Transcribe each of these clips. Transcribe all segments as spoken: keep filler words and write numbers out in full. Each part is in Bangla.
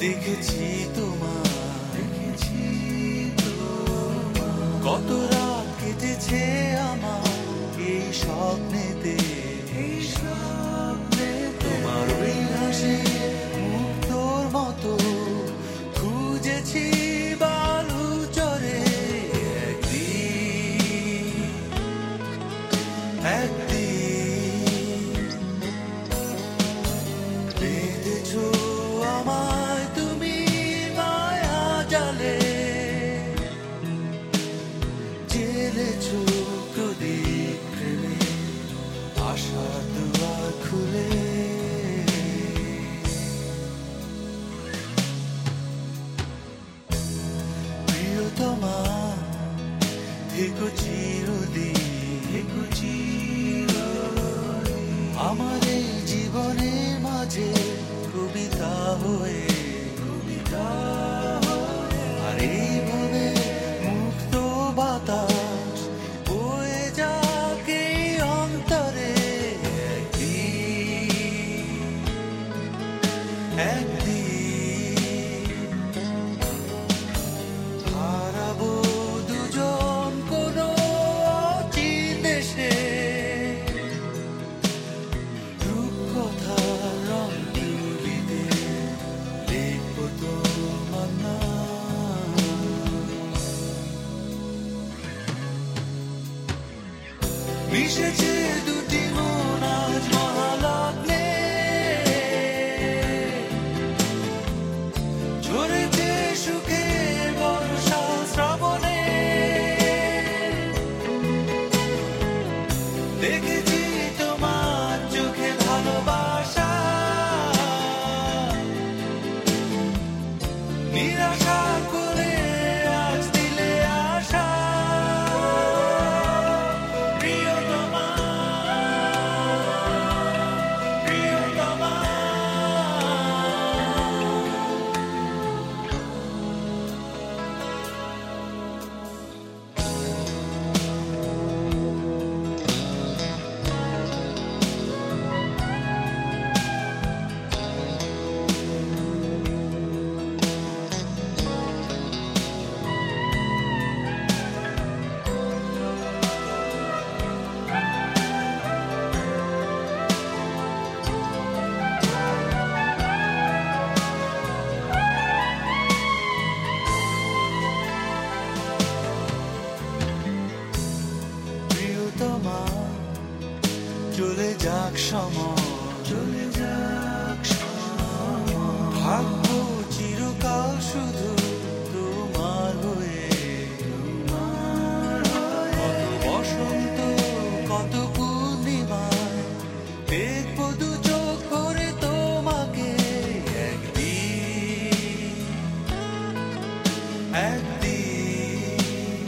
দেখেছি তোমার, দেখেছি তোমার, কত রাত কেটেছে আমার এই স্বপ্নেতে, এই স্বপ্নে তোমার ওই হাসি মুক্তোর মতো খুঁজেছি বালু চরে একদিন, একদিন বেঁধেছো আমায় তুমি মায়া জালে, জেলেছো প্রদীপ প্রেমে আশার দুয়ার খুলে। প্রিয়তমা থেকো চিরদিন, থেকো চিরদিন আমার এই জীবনের মাঝে কবিতা হয়ে, কবিতা হয়ে, আর এইভাবে মুক্ত বাতাস বয়ে যাক এই অন্তরে একদিন, একদিন হারাবো দুজন কোনো অচিন দেশে, রূপকথার রং তুলিতে লিখবো তোমার নাম। মিশেছে দুটি মন আজ মহালগ্নে, ঝরেছে সুখের বর্ষা শ্রাবণে, দেখেছি তোমার চোখে ভালোবাসা, নিরাশা করে আজ দিলে আশা। প্রিয়তমা, প্রিয়তমা প্রিয়তমা চলে যাক সময়, চলে যাক সময়, থাকবো চিরকাল শুধু তোমার হয়ে, তোমার হয়ে। কত বসন্ত কত পূর্ণিমায় দেখবো দু চোখ ভরে তোমাকে একদিন, একদিন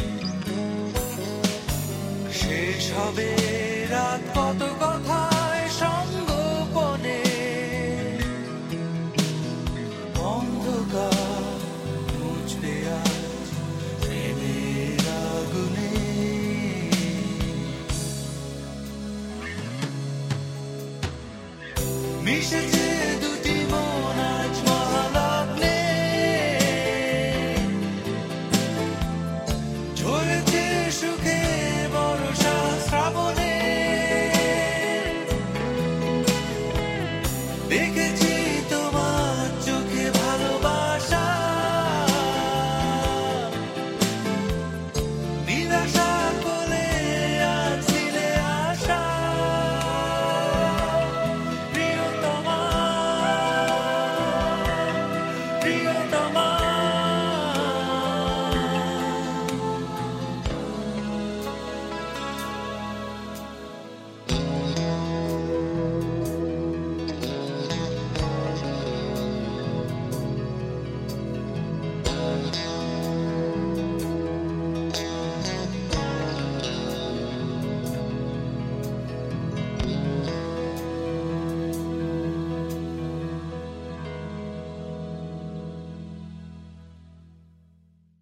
শেষ হবে রাত কত কথায় সঙ্গোপনে, অন্ধকার মুছবে আজ প্রেমের আগুনে। মিশেছে